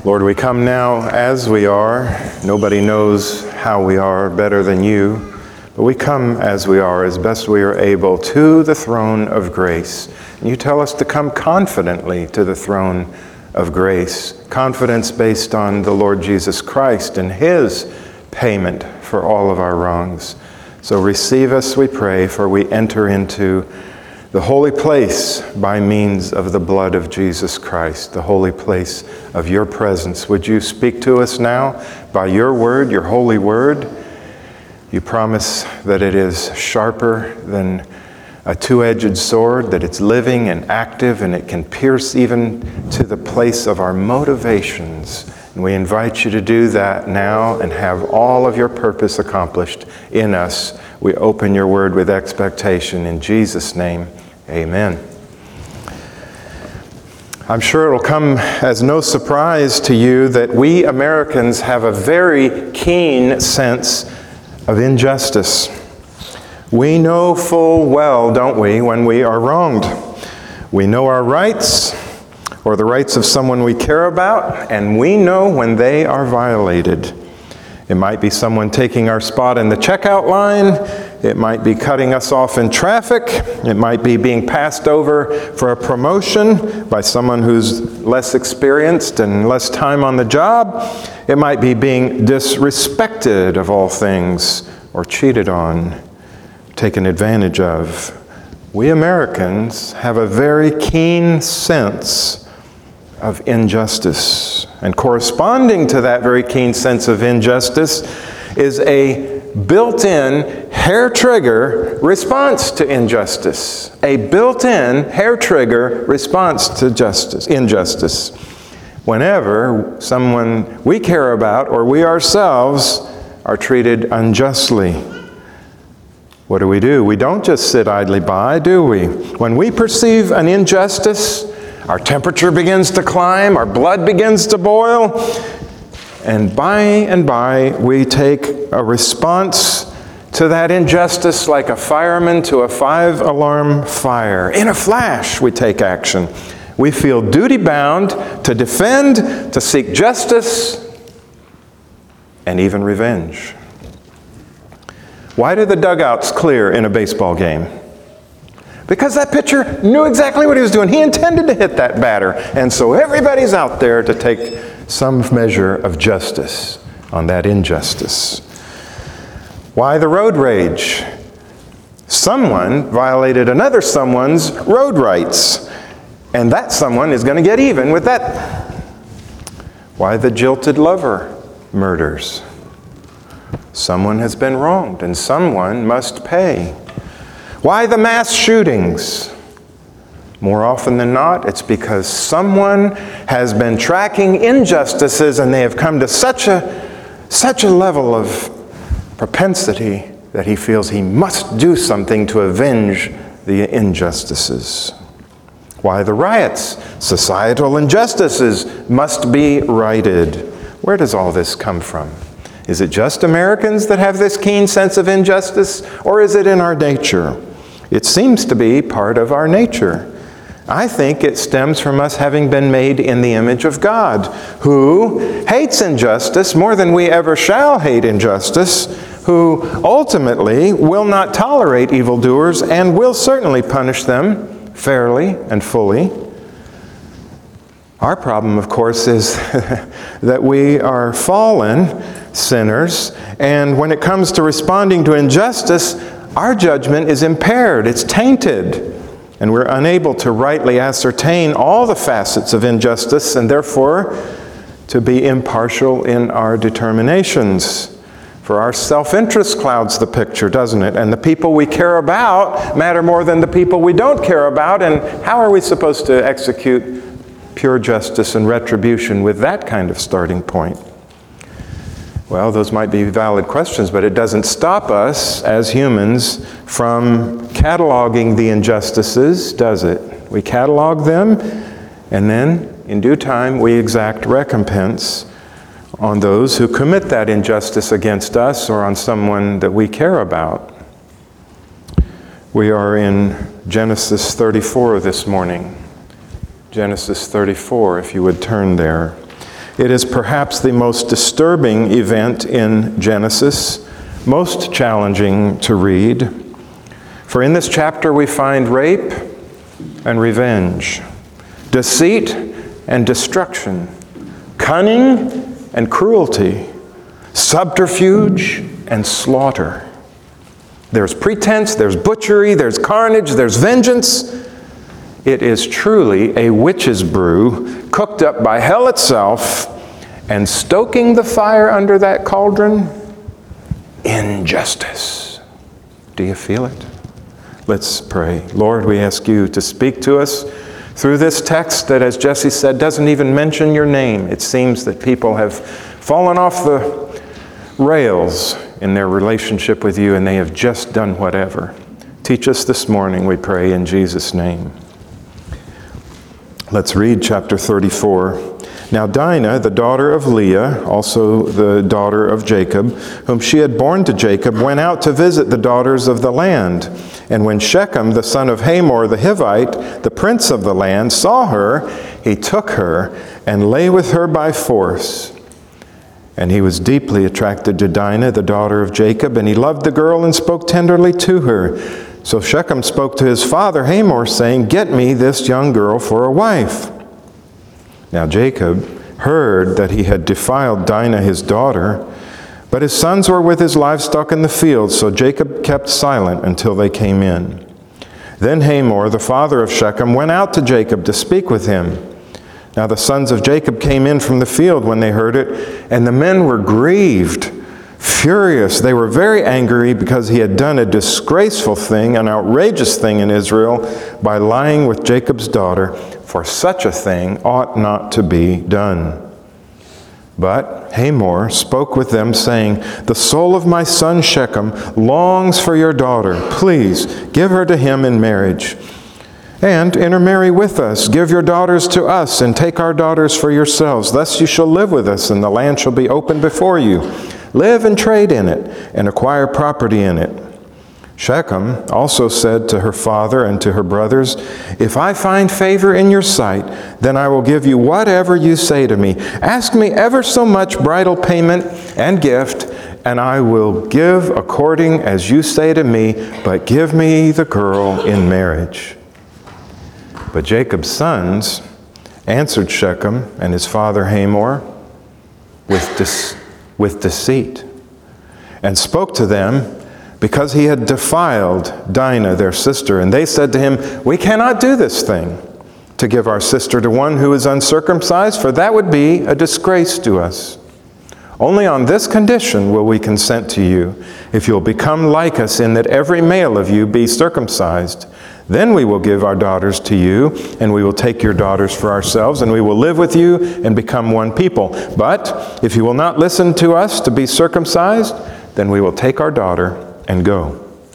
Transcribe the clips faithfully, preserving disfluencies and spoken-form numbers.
Lord, we come now as we are. Nobody knows how we are better than you, but we come as we are, as best we are able, to the throne of grace. And you tell us to come confidently to the throne of grace, confidence based on the Lord Jesus Christ and his payment for all of our wrongs. So receive us, we pray, for we enter into the holy place by means of the blood of Jesus Christ, the holy place of your presence. Would you speak to us now by your word, your holy word? You promise that it is sharper than a two-edged sword, that it's living and active, and it can pierce even to the place of our motivations. And we invite you to do that now and have all of your purpose accomplished in us. We open your word with expectation. In Jesus' name, amen. I'm sure it'll come as no surprise to you that we Americans have a very keen sense of injustice. We know full well, don't we, when we are wronged. We know our rights, or the rights of someone we care about, and we know when they are violated. It might be someone taking our spot in the checkout line. It might be cutting us off in traffic. It might be being passed over for a promotion by someone who's less experienced and less time on the job. It might be being disrespected of all things, or cheated on, taken advantage of. We Americans have a very keen sense of injustice. And corresponding to that very keen sense of injustice is a built-in hair trigger response to injustice. A built-in hair trigger response to justice, injustice. Whenever someone we care about or we ourselves are treated unjustly, what do we do? We don't just sit idly by, do we? When we perceive an injustice, our temperature begins to climb, our blood begins to boil, and by and by we take a response to that injustice like a fireman to a five-alarm fire. In a flash, we take action. We feel duty-bound to defend, to seek justice, and even revenge. Why do the dugouts clear in a baseball game? Because that pitcher knew exactly what he was doing. He intended to hit that batter. And so everybody's out there to take some measure of justice on that injustice. Why the road rage? Someone violated another someone's road rights. And that someone is going to get even with that. Why the jilted lover murders? Someone has been wronged and someone must pay. Why the mass shootings? More often than not, it's because someone has been tracking injustices and they have come to such a, such a level of propensity that he feels he must do something to avenge the injustices. Why the riots? Societal injustices must be righted. Where does all this come from? Is it just Americans that have this keen sense of injustice, or is it in our nature? It seems to be part of our nature. I think it stems from us having been made in the image of God, who hates injustice more than we ever shall hate injustice, who ultimately will not tolerate evildoers and will certainly punish them fairly and fully. Our problem, of course, is that we are fallen sinners, and when it comes to responding to injustice, our judgment is impaired, it's tainted, and we're unable to rightly ascertain all the facets of injustice and therefore to be impartial in our determinations. For our self-interest clouds the picture, doesn't it? And the people we care about matter more than the people we don't care about, and how are we supposed to execute pure justice and retribution with that kind of starting point? Well, those might be valid questions, but it doesn't stop us as humans from cataloging the injustices, does it? We catalog them, and then, in due time, we exact recompense on those who commit that injustice against us or on someone that we care about. We are in Genesis thirty-four this morning. Genesis thirty-four, if you would turn there. It is perhaps the most disturbing event in Genesis, most challenging to read. For in this chapter we find rape and revenge, deceit and destruction, cunning and cruelty, subterfuge and slaughter. There's pretense, there's butchery, there's carnage, there's vengeance. It is truly a witch's brew cooked up by hell itself, and stoking the fire under that cauldron, injustice. Do you feel it? Let's pray. Lord, we ask you to speak to us through this text that, as Jesse said, doesn't even mention your name. It seems that people have fallen off the rails in their relationship with you, and they have just done whatever. Teach us this morning, we pray, in Jesus' name. Let's read chapter thirty-four. Now Dinah, the daughter of Leah, also the daughter of Jacob, whom she had borne to Jacob, went out to visit the daughters of the land. And when Shechem, the son of Hamor the Hivite, the prince of the land, saw her, he took her and lay with her by force. And he was deeply attracted to Dinah, the daughter of Jacob, and he loved the girl and spoke tenderly to her. So Shechem spoke to his father Hamor, saying, "Get me this young girl for a wife." Now Jacob heard that he had defiled Dinah his daughter, but his sons were with his livestock in the field, so Jacob kept silent until they came in. Then Hamor, the father of Shechem, went out to Jacob to speak with him. Now the sons of Jacob came in from the field when they heard it, and the men were grieved, furious. They were very angry because he had done a disgraceful thing, an outrageous thing in Israel, by lying with Jacob's daughter, for such a thing ought not to be done. But Hamor spoke with them, saying, "The soul of my son Shechem longs for your daughter. Please give her to him in marriage. And intermarry with us. Give your daughters to us, and take our daughters for yourselves. Thus you shall live with us, and the land shall be open before you. Live and trade in it, and acquire property in it." Shechem also said to her father and to her brothers, "If I find favor in your sight, then I will give you whatever you say to me. Ask me ever so much bridal payment and gift, and I will give according as you say to me, but give me the girl in marriage." But Jacob's sons answered Shechem and his father Hamor with, de- with deceit, and spoke to them because he had defiled Dinah, their sister. And they said to him, "We cannot do this thing, to give our sister to one who is uncircumcised, for that would be a disgrace to us. Only on this condition will we consent to you, if you'll become like us in that every male of you be circumcised. Then we will give our daughters to you, and we will take your daughters for ourselves, and we will live with you and become one people. But if you will not listen to us to be circumcised, then we will take our daughter and go."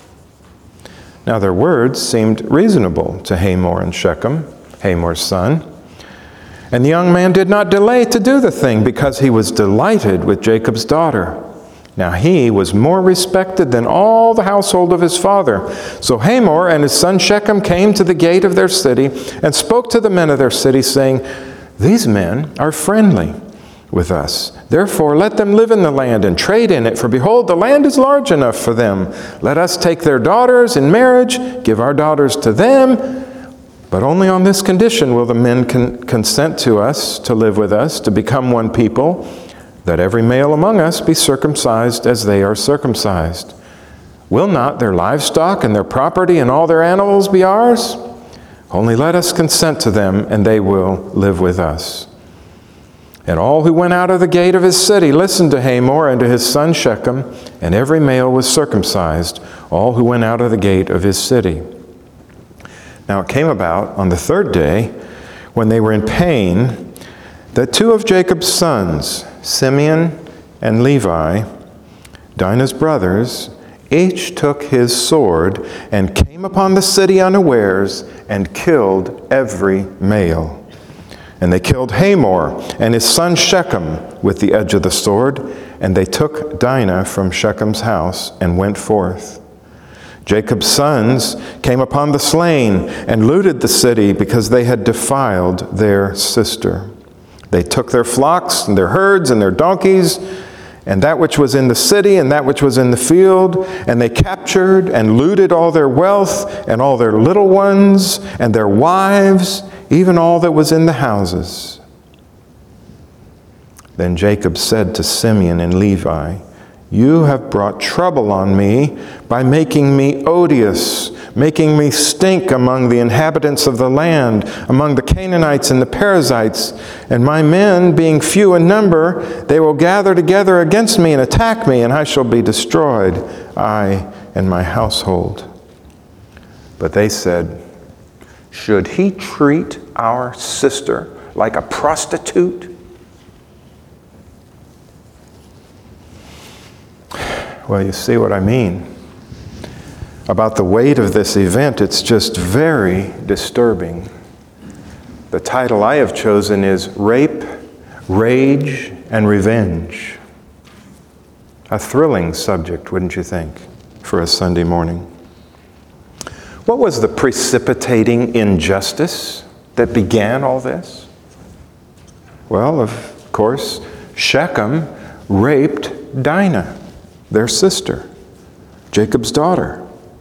Now their words seemed reasonable to Hamor and Shechem, Hamor's son. And the young man did not delay to do the thing, because he was delighted with Jacob's daughter. Now he was more respected than all the household of his father. So Hamor and his son Shechem came to the gate of their city and spoke to the men of their city, saying, "These men are friendly with us. Therefore let them live in the land and trade in it, for behold, the land is large enough for them. Let us take their daughters in marriage, give our daughters to them, but only on this condition will the men con- consent to us, to live with us, to become one people, that every male among us be circumcised as they are circumcised. Will not their livestock and their property and all their animals be ours? Only let us consent to them, and they will live with us." And all who went out of the gate of his city listened to Hamor and to his son Shechem, and every male was circumcised, all who went out of the gate of his city. Now it came about on the third day, when they were in pain, that two of Jacob's sons, Simeon and Levi, Dinah's brothers, each took his sword and came upon the city unawares and killed every male. And they killed Hamor and his son Shechem with the edge of the sword, and they took Dinah from Shechem's house and went forth. Jacob's sons came upon the slain and looted the city because they had defiled their sister. They took their flocks and their herds and their donkeys, and that which was in the city and that which was in the field, and they captured and looted all their wealth and all their little ones and their wives, even all that was in the houses. Then Jacob said to Simeon and Levi, "You have brought trouble on me by making me odious, making me stink among the inhabitants of the land, among the Canaanites and the Perizzites. And my men, being few in number, they will gather together against me and attack me, and I shall be destroyed, I and my household." But they said, "Should he treat our sister like a prostitute?" Well, you see what I mean about the weight of this event. It's just very disturbing. The title I have chosen is Rape, Rage, and Revenge. A thrilling subject, wouldn't you think, for a Sunday morning? What was the precipitating injustice that began all this? Well, of course, Shechem raped Dinah, their sister, Jacob's daughter.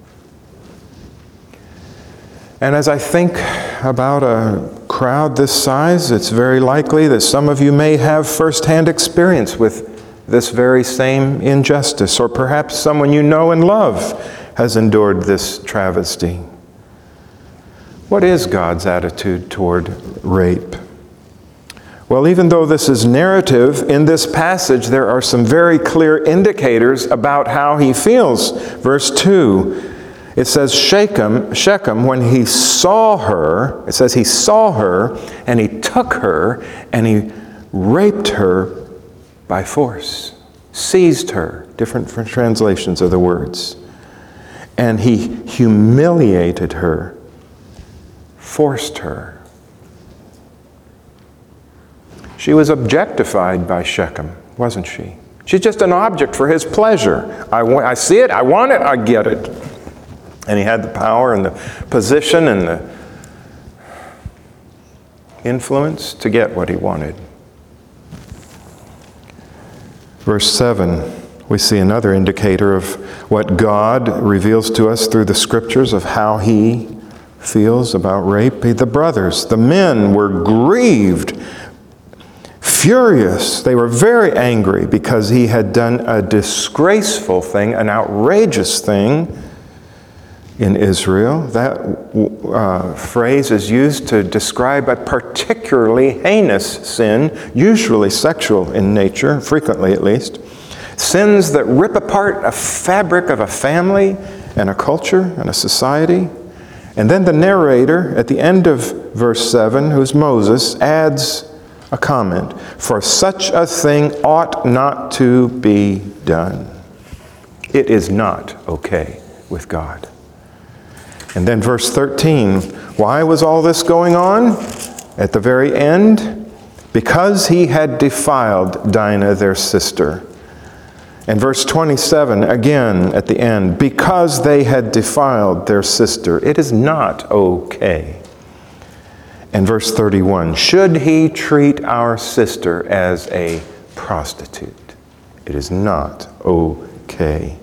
And as I think about a crowd this size, it's very likely that some of you may have firsthand experience with this very same injustice, or perhaps someone you know and love has endured this travesty. What is God's attitude toward rape? Well, even though this is narrative, in this passage there are some very clear indicators about how he feels. Verse two, it says Shechem, Shechem, when he saw her, it says he saw her, and he took her, and he raped her by force, seized her, different translations of the words, and he humiliated her, forced her. She was objectified by Shechem, wasn't she? She's just an object for his pleasure. I, wa- I see it, I want it, I get it. And he had the power and the position and the influence to get what he wanted. Verse seven, we see another indicator of what God reveals to us through the scriptures of how he feels about rape. The brothers, the men were grieved, furious. They were very angry because he had done a disgraceful thing, an outrageous thing in Israel. That uh, phrase is used to describe a particularly heinous sin, usually sexual in nature, frequently at least. Sins that rip apart a fabric of a family and a culture and a society. And then the narrator at the end of verse seven, who's Moses, adds a comment, "For such a thing ought not to be done." It is not okay with God. And then verse thirteen, why was all this going on? At the very end, because he had defiled Dinah, their sister. And verse twenty-seven, again at the end, because they had defiled their sister. It is not okay. And verse thirty-one, should he treat our sister as a prostitute? It is not okay.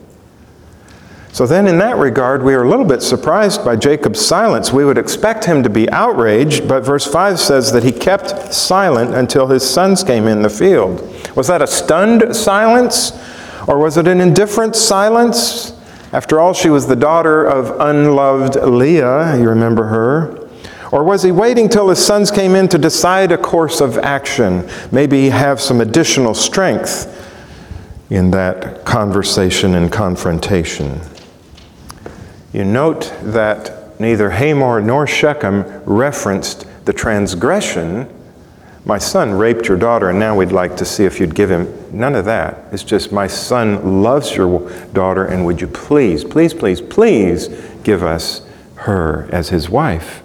So then in that regard, we are a little bit surprised by Jacob's silence. We would expect him to be outraged, but verse five says that he kept silent until his sons came in the field. Was that a stunned silence? Or was it an indifferent silence? After all, she was the daughter of unloved Leah, you remember her. Or was he waiting till his sons came in to decide a course of action? Maybe have some additional strength in that conversation and confrontation. You note that neither Hamor nor Shechem referenced the transgression. My son raped your daughter, and now we'd like to see if you'd give him. None of that. It's just, my son loves your daughter, and would you please, please, please, please give us her as his wife?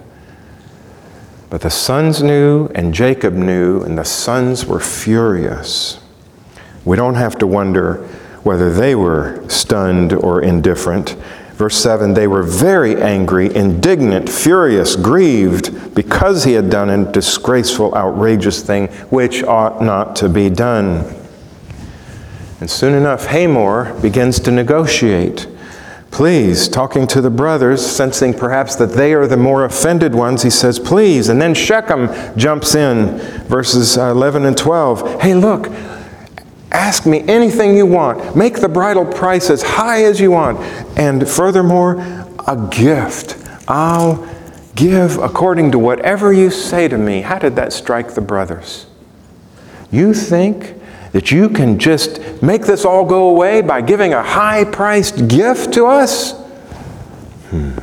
But the sons knew, and Jacob knew, and the sons were furious. We don't have to wonder whether they were stunned or indifferent. Verse seven, they were very angry, indignant, furious, grieved, because he had done a disgraceful, outrageous thing, which ought not to be done. And soon enough, Hamor begins to negotiate. Please, talking to the brothers, sensing perhaps that they are the more offended ones, he says, please. And then Shechem jumps in, verses eleven and twelve. Hey, look, ask me anything you want. Make the bridal price as high as you want. And furthermore, a gift. I'll give according to whatever you say to me. How did that strike the brothers? You think that you can just make this all go away by giving a high-priced gift to us? Hmm.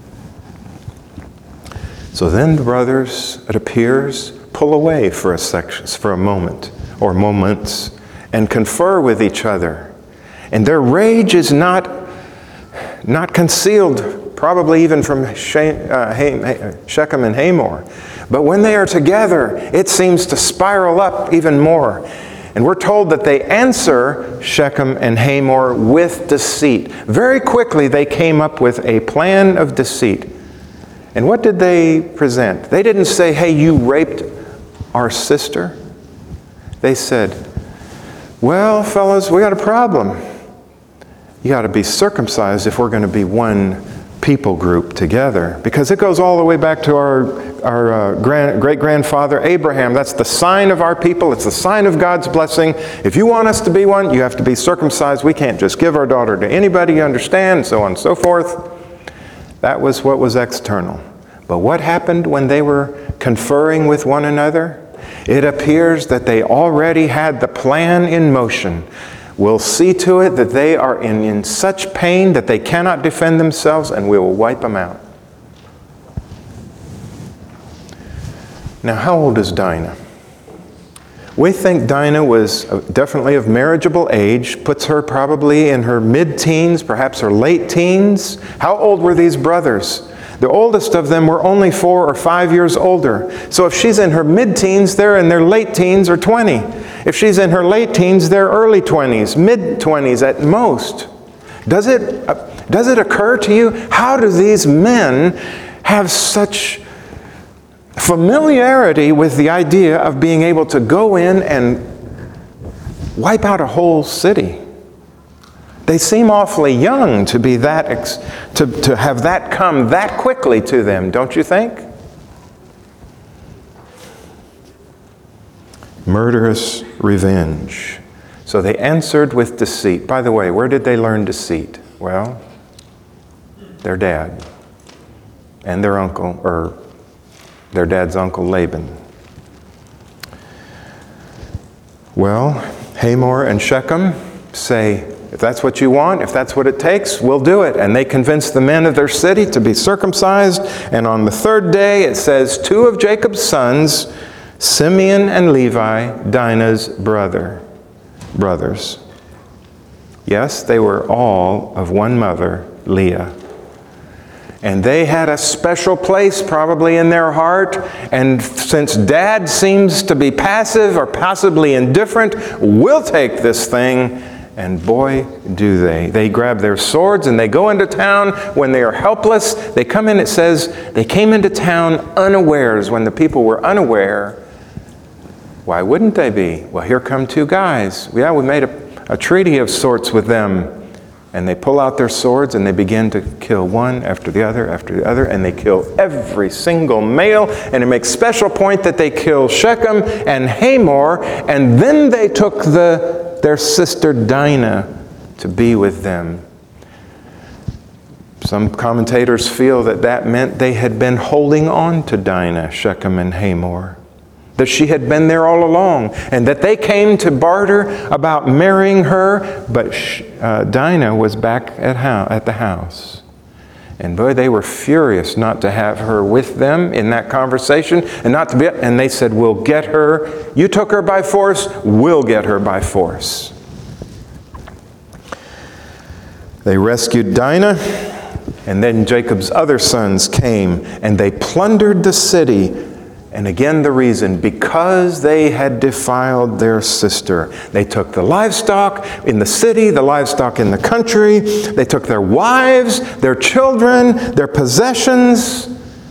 So then the brothers, it appears, pull away for a section, for a moment, or moments, and confer with each other. And their rage is not, not concealed, probably even from Shechem and Hamor. But when they are together, it seems to spiral up even more. And we're told that they answer Shechem and Hamor with deceit. Very quickly they came up with a plan of deceit. And what did they present? They didn't say, hey, you raped our sister. They said, well, fellas, we got a problem. You got to be circumcised if we're going to be one people group together. Because it goes all the way back to our, our uh, grand, great-grandfather Abraham. That's the sign of our people. It's the sign of God's blessing. If you want us to be one, you have to be circumcised. We can't just give our daughter to anybody, you understand, so on and so forth. That was what was external. But what happened when they were conferring with one another? It appears that they already had the plan in motion. We'll see to it that they are in, in such pain that they cannot defend themselves, and we will wipe them out. Now, how old is Dinah? We think Dinah was definitely of marriageable age, puts her probably in her mid-teens, perhaps her late teens. How old were these brothers? The oldest of them were only four or five years older. So if she's in her mid-teens, they're in their late teens or twenty. If she's in her late teens, they're early twenties, mid-twenties at most. Does it, uh, does it occur to you, how do these men have such familiarity with the idea of being able to go in and wipe out a whole city? They seem awfully young to be that ex- to, to have that come that quickly to them, don't you think? Murderous revenge. So they answered with deceit. By the way, where did they learn deceit? Well, their dad and their uncle, or their dad's uncle Laban. Well, Hamor and Shechem say, if that's what you want, if that's what it takes, we'll do it. And they convince the men of their city to be circumcised. And on the third day, it says, two of Jacob's sons, Simeon and Levi, Dinah's brother, brothers. Yes, they were all of one mother, Leah. And they had a special place probably in their heart. And since Dad seems to be passive or possibly indifferent, we'll take this thing. And boy, do they. They grab their swords and they go into town when they are helpless. They come in, it says, they came into town unawares when the people were unaware. Why wouldn't they be? Well, here come two guys. Yeah, we made a, a treaty of sorts with them. And they pull out their swords and they begin to kill one after the other after the other. And they kill every single male. And it makes special point that they kill Shechem and Hamor. And then they took the, their sister Dinah to be with them. Some commentators feel that that meant they had been holding on to Dinah, Shechem and Hamor. That she had been there all along, and that they came to barter about marrying her, but uh, Dinah was back at, ho- at the house. And boy, they were furious not to have her with them in that conversation, and not to be. And they said, "We'll get her. You took her by force. We'll get her by force." They rescued Dinah, and then Jacob's other sons came, and they plundered the city. And again the reason, because they had defiled their sister. They took the livestock in the city, the livestock in the country. They took their wives, their children, their possessions.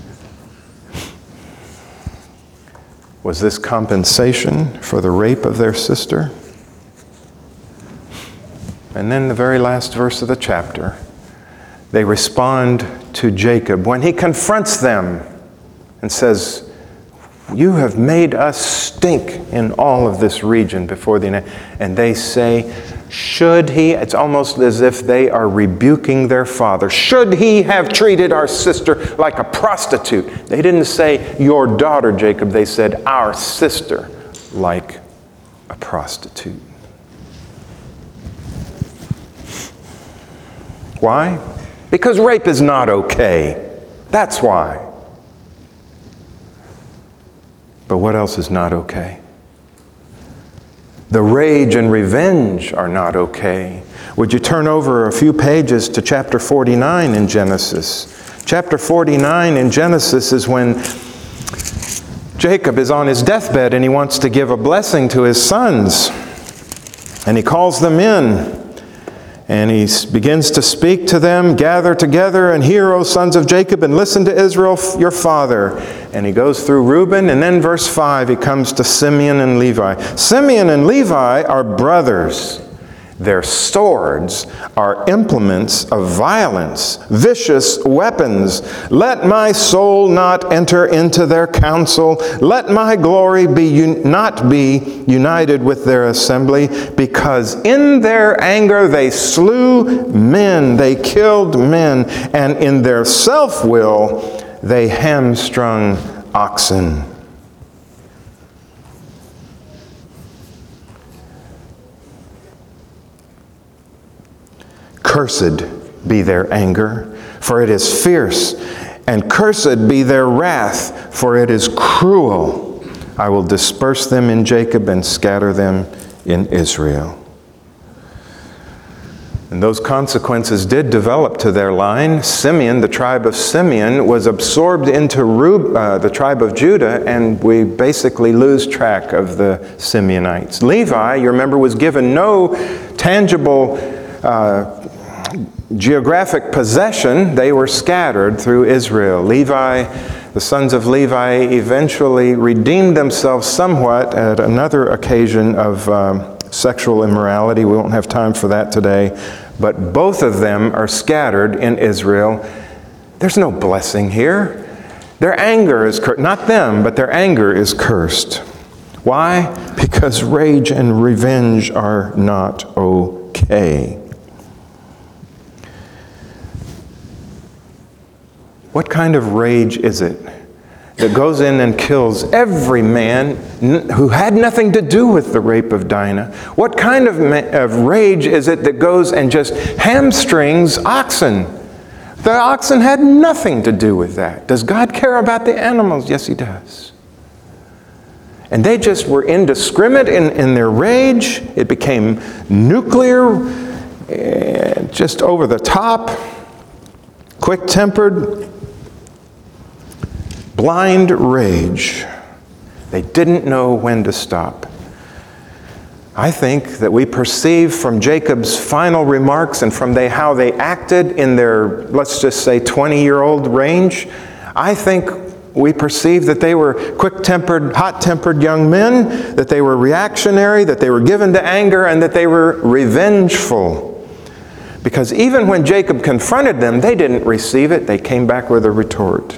Was this compensation for the rape of their sister? And then the very last verse of the chapter, they respond to Jacob when he confronts them and says, "You have made us stink in all of this region before the..." And they say, "Should he..." It's almost as if they are rebuking their father. "Should he have treated our sister like a prostitute?" They didn't say, "Your daughter, Jacob." They said, "Our sister," like a prostitute. Why? Because rape is not okay. That's why. But what else is not okay? The rage and revenge are not okay. Would you turn over a few pages to chapter forty-nine in Genesis? Chapter forty-nine in Genesis is when Jacob is on his deathbed and he wants to give a blessing to his sons. And he calls them in. And he begins to speak to them, "Gather together and hear, O sons of Jacob, and listen to Israel, your father." And he goes through Reuben, and then verse five, he comes to Simeon and Levi. Simeon and Levi are brothers. Their swords are implements of violence, vicious weapons. Let my soul not enter into their counsel. Let my glory be un- not be united with their assembly, because in their anger they slew men, they killed men, and in their self-will they hamstrung oxen. Cursed be their anger, for it is fierce, and cursed be their wrath, for it is cruel. I will disperse them in Jacob and scatter them in Israel. And those consequences did develop to their line. Simeon, the tribe of Simeon, was absorbed into Reuben, uh, the tribe of Judah, and we basically lose track of the Simeonites. Levi, you remember, was given no tangible uh, geographic possession. They were scattered through Israel. Levi, the sons of Levi, eventually redeemed themselves somewhat at another occasion of um, sexual immorality. We won't have time for that today. But both of them are scattered in Israel. There's no blessing here. Their anger is cursed. Not them, but their anger is cursed. Why? Because rage and revenge are not okay. What kind of rage is it that goes in and kills every man who had nothing to do with the rape of Dinah? What kind of, of rage is it that goes and just hamstrings oxen? The oxen had nothing to do with that. Does God care about the animals? Yes, He does. And they just were indiscriminate in, in their rage. It became nuclear, just over the top, quick-tempered, blind rage. They didn't know when to stop. I think that we perceive from Jacob's final remarks and from they, how they acted in their, let's just say, twenty-year-old range, I think we perceive that they were quick-tempered, hot-tempered young men, that they were reactionary, that they were given to anger, and that they were revengeful. Because even when Jacob confronted them, they didn't receive it. They came back with a retort.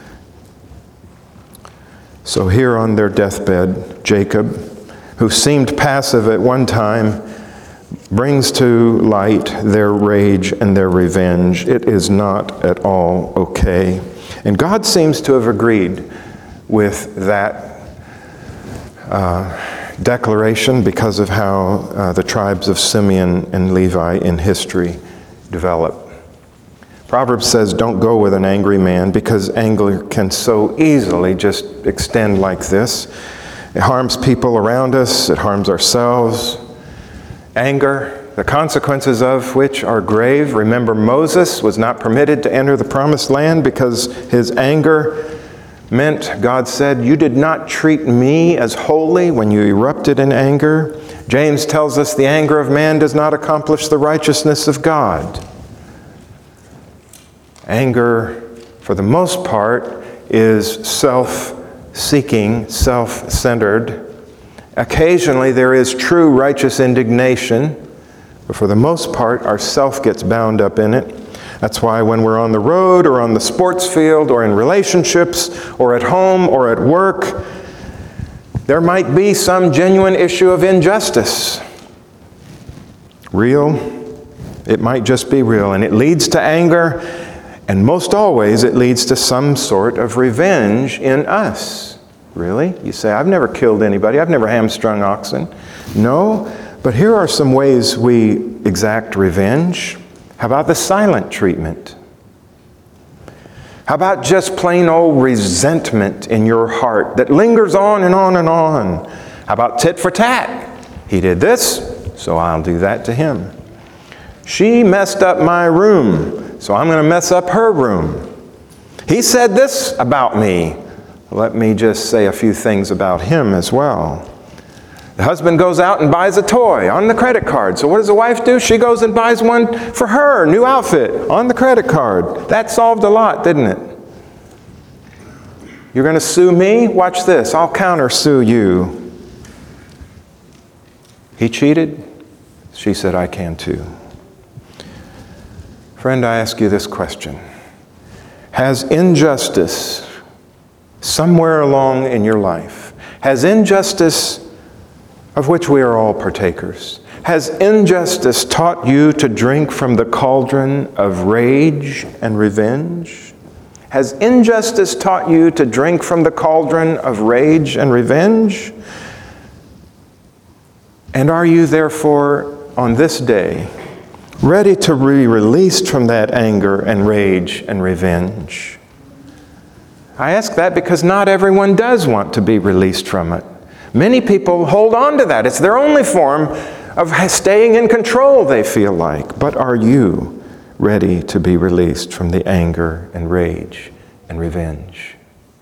So here on their deathbed, Jacob, who seemed passive at one time, brings to light their rage and their revenge. It is not at all okay. And God seems to have agreed with that uh, declaration because of how uh, the tribes of Simeon and Levi in history develop. Proverbs says, don't go with an angry man, because anger can so easily just extend like this. It harms people around us. It harms ourselves. Anger, the consequences of which are grave. Remember, Moses was not permitted to enter the promised land because his anger meant, God said, you did not treat me as holy when you erupted in anger. James tells us the anger of man does not accomplish the righteousness of God. Anger, for the most part, is self-seeking, self-centered. Occasionally there is true righteous indignation, but for the most part our self gets bound up in it. That's why when we're on the road or on the sports field or in relationships or at home or at work, there might be some genuine issue of injustice. Real, it might just be real, and it leads to anger, and most always it leads to some sort of revenge in us. Really? You say, I've never killed anybody, I've never hamstrung oxen. No, but here are some ways we exact revenge. How about the silent treatment? How about just plain old resentment in your heart that lingers on and on and on? How about tit for tat? He did this, so I'll do that to him. She messed up my room, so I'm going to mess up her room. He said this about me. Let me just say a few things about him as well. The husband goes out and buys a toy on the credit card. So what does the wife do? She goes and buys one for her, new outfit, on the credit card. That solved a lot, didn't it? You're going to sue me? Watch this. I'll counter-sue you. He cheated? She said, I can too. Friend, I ask you this question. Has injustice somewhere along in your life, has injustice of which we are all partakers, has injustice taught you to drink from the cauldron of rage and revenge? Has injustice taught you to drink from the cauldron of rage and revenge? And are you therefore on this day ready to be released from that anger and rage and revenge? I ask that because not everyone does want to be released from it. Many people hold on to that. It's their only form of staying in control, they feel like. But are you ready to be released from the anger and rage and revenge?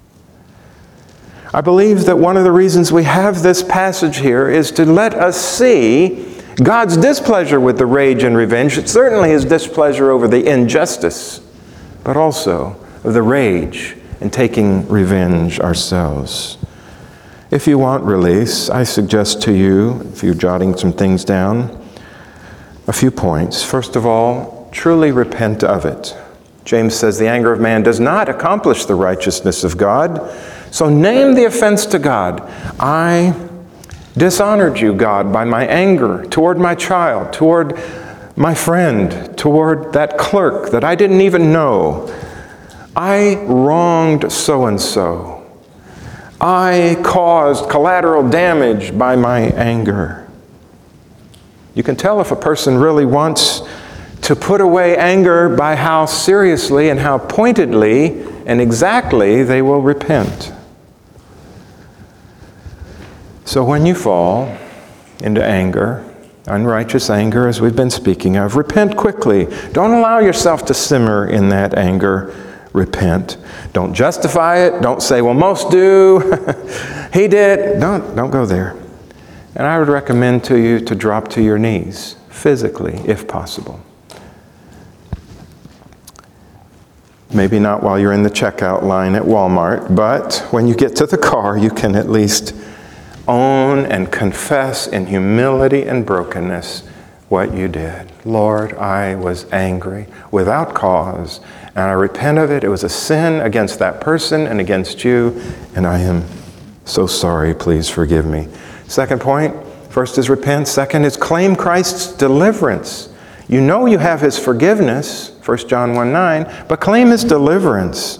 I believe that one of the reasons we have this passage here is to let us see God's displeasure with the rage and revenge. It's certainly his displeasure over the injustice, but also of the rage and taking revenge ourselves. If you want release, I suggest to you, if you're jotting some things down, a few points. First of all, truly repent of it. James says the anger of man does not accomplish the righteousness of God. So name the offense to God. I dishonored you, God, by my anger toward my child, toward my friend, toward that clerk that I didn't even know. I wronged so-and-so. I caused collateral damage by my anger. You can tell if a person really wants to put away anger by how seriously and how pointedly and exactly they will repent. So when you fall into anger, unrighteous anger as we've been speaking of, repent quickly. Don't allow yourself to simmer in that anger. Repent. Don't justify it. Don't say, well, most do. He did. Don't, don't go there. And I would recommend to you to drop to your knees, physically, if possible. Maybe not while you're in the checkout line at Walmart, but when you get to the car, you can at least own and confess in humility and brokenness what you did. Lord, I was angry without cause, and I repent of it. It was a sin against that person and against you, and I am so sorry. Please forgive me. Second point, first is repent. Second is claim Christ's deliverance. You know you have his forgiveness, First John one nine, but claim his deliverance.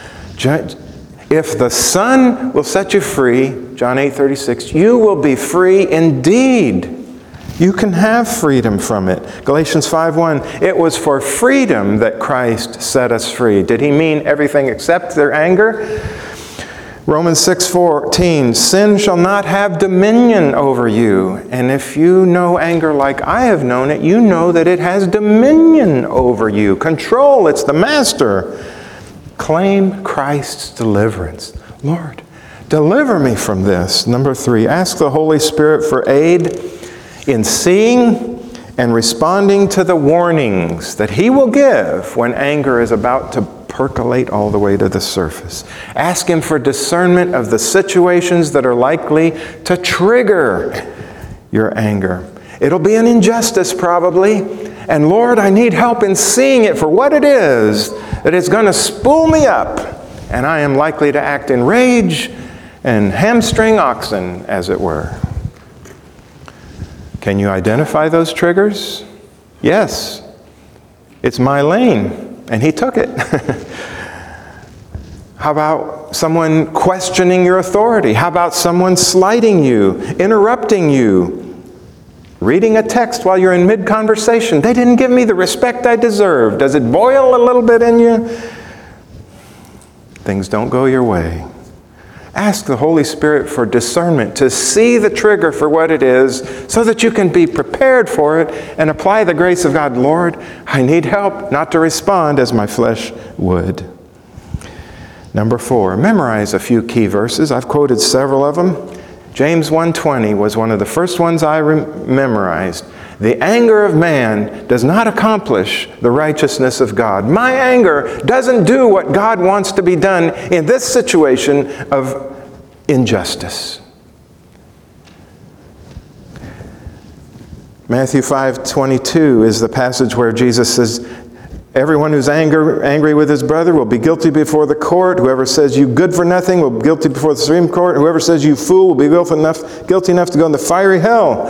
If the Son will set you free, John eight thirty-six, you will be free indeed. You can have freedom from it. Galatians five one, it was for freedom that Christ set us free. Did he mean everything except their anger? Romans six fourteen, sin shall not have dominion over you. And if you know anger like I have known it, you know that it has dominion over you. Control, it's the master. Claim Christ's deliverance. Lord, deliver me from this. Number three, ask the Holy Spirit for aid in seeing and responding to the warnings that He will give when anger is about to percolate all the way to the surface. Ask Him for discernment of the situations that are likely to trigger your anger. It'll be an injustice probably, and Lord, I need help in seeing it for what it is, that it's going to spool me up, and I am likely to act in rage and hamstring oxen, as it were. Can you identify those triggers? Yes. It's my lane, and He took it. How about someone questioning your authority? How about someone slighting you, interrupting you? Reading a text while you're in mid-conversation. They didn't give me the respect I deserve. Does it boil a little bit in you? Things don't go your way. Ask the Holy Spirit for discernment to see the trigger for what it is so that you can be prepared for it and apply the grace of God. Lord, I need help not to respond as my flesh would. Number four, memorize a few key verses. I've quoted several of them. James one twenty was one of the first ones I memorized. The anger of man does not accomplish the righteousness of God. My anger doesn't do what God wants to be done in this situation of injustice. Matthew five twenty-two is the passage where Jesus says, everyone who's anger, angry with his brother will be guilty before the court. Whoever says you good for nothing will be guilty before the Supreme Court. Whoever says you fool will be guilty enough, guilty enough to go in the fiery hell.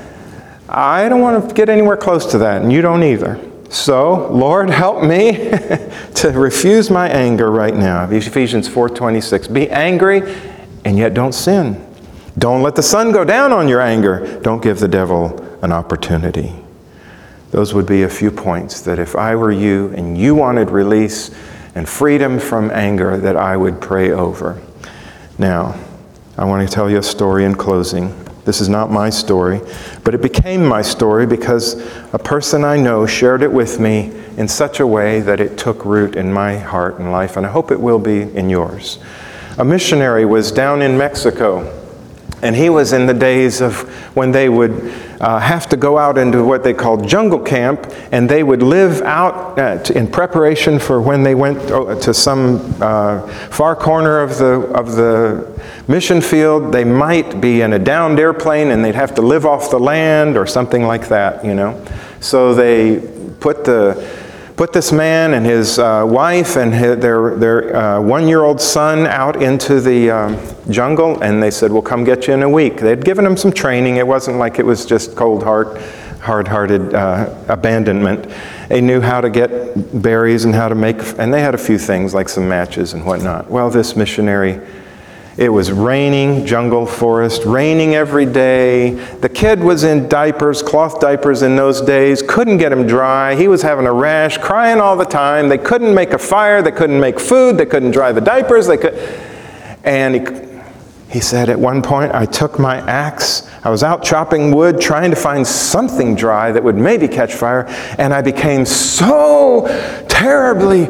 I don't want to get anywhere close to that, and you don't either. So, Lord, help me to refuse my anger right now. Ephesians four twenty-six. Be angry, and yet don't sin. Don't let the sun go down on your anger. Don't give the devil an opportunity. Those would be a few points that if I were you and you wanted release and freedom from anger, that I would pray over. Now, I want to tell you a story in closing. This is not my story, but it became my story because a person I know shared it with me in such a way that it took root in my heart and life, and I hope it will be in yours. A missionary was down in Mexico, and he was in the days of when they would uh, have to go out into what they called jungle camp, and they would live out uh, to, in preparation for when they went to some uh, far corner of the of the mission field. They might be in a downed airplane, and they'd have to live off the land or something like that, you know. So they put the put this man and his uh, wife and his, their, their uh, one-year-old son out into the um, jungle, and they said, we'll come get you in a week. They'd given him some training. It wasn't like it was just cold heart, hard-hearted uh, abandonment. They knew how to get berries and how to make, and they had a few things like some matches and whatnot. Well, this missionary, it was raining, jungle forest, raining every day. The kid was in diapers, cloth diapers in those days, couldn't get him dry. He was having a rash, crying all the time. They couldn't make a fire, they couldn't make food, they couldn't dry the diapers. They could, and he, he said at one point, I took my axe, I was out chopping wood, trying to find something dry that would maybe catch fire, and I became so terribly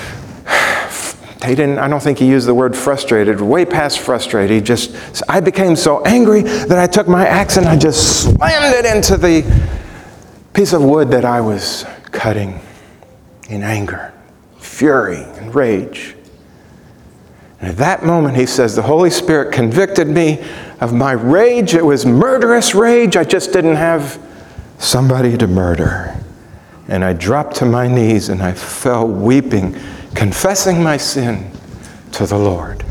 He didn't, I don't think he used the word frustrated, way past frustrated. He just, I became so angry that I took my axe and I just slammed it into the piece of wood that I was cutting in anger, fury, and rage. And at that moment, he says, the Holy Spirit convicted me of my rage. It was murderous rage. I just didn't have somebody to murder. And I dropped to my knees and I fell weeping, confessing my sin to the Lord.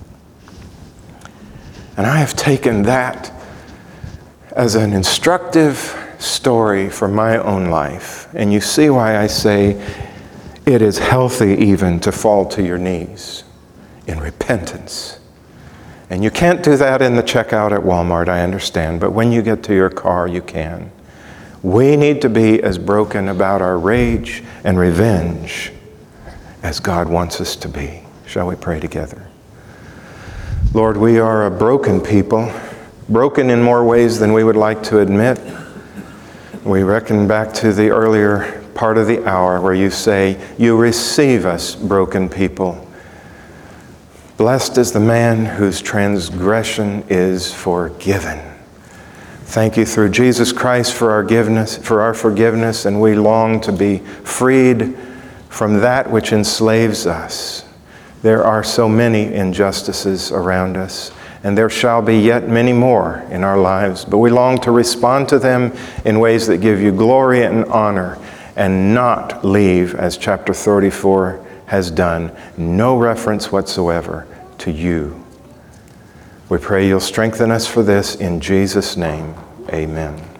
And I have taken that as an instructive story for my own life. And you see why I say it is healthy even to fall to your knees in repentance. And you can't do that in the checkout at Walmart, I understand, but when you get to your car, you can. We need to be as broken about our rage and revenge as God wants us to be. Shall we pray together? Lord, we are a broken people, broken in more ways than we would like to admit. We reckon back to the earlier part of the hour where you say, you receive us, broken people. Blessed is the man whose transgression is forgiven. Thank you through Jesus Christ for our forgiveness, for our forgiveness, and we long to be freed from that which enslaves us. There are so many injustices around us, and there shall be yet many more in our lives, but we long to respond to them in ways that give you glory and honor, and not leave, as chapter thirty-four has done, no reference whatsoever to you. We pray you'll strengthen us for this in Jesus' name. Amen.